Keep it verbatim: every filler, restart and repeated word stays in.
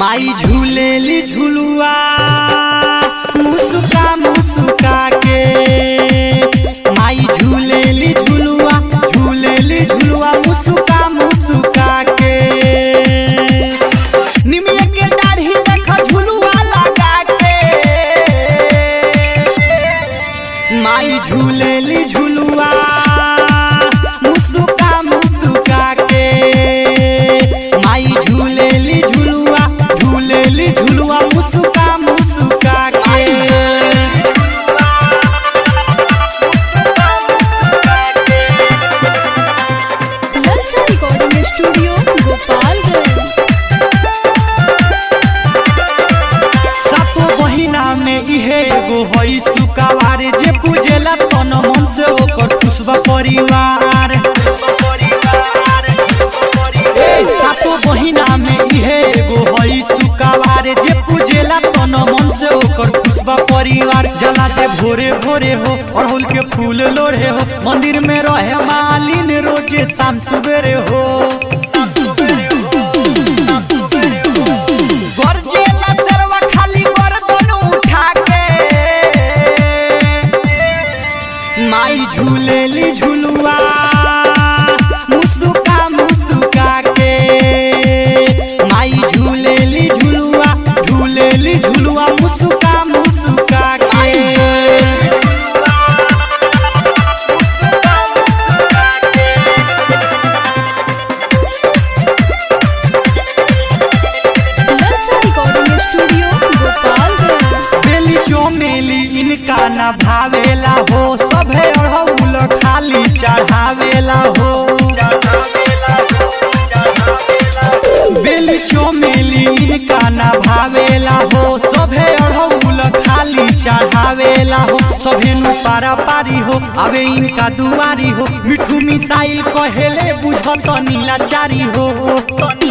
माई झूलेली झुलुआ मुस्का मुस्का के, माई झूलेली झुलुआ झूलेली झुलुआ मुस्का मुस्का के। निमिया के दाढ़ी देखा झुलुआ लगा के, माई झूलेली झुलुआ मुस्का मुस्का के, माई झूलेली झुलुआ झूलेली झुलुआ मुस्का मुस्का के। ललचा रिकॉर्डिंग स्टूडियो गोपालगंज। सातो बहिना में इहे एगो हई सुकावार, जे पूजेला तन मन से ओकर खुशबा परिवार। सातो बहिना में इहे एगो हई सुकावार, जे पूजेला तन मन से ओकर खुशबा परिवार। जला जे भोरे भोरे हो अड़हुल के फूल लोढ़े हो, मंदिर में रहे मालिन रोजे शाम सुबेरे हो। गरजेला सरवा खाली गर्दन उठा के, माई झूलेली झुलुआ मुस्का मुस्का के, माई झूलेली झुलुआ झूलेली झुलुआ मुस्का मुस्का के। ललचा रिकॉर्डिंग स्टूडियो गोपालगंज। बेली चमेली इनका न भावेला हो, सभे अड़हुल खाली चढ़ावेला हो। बेली चमेली इनका न भावेला हो, सभे अड़हुल खाली चढ़ावेला हो। सभे नु पारा पारी हो आवे इनका दुआरी हो, मिठू मिसाइल कहेले बुझत नीलाचारी हो।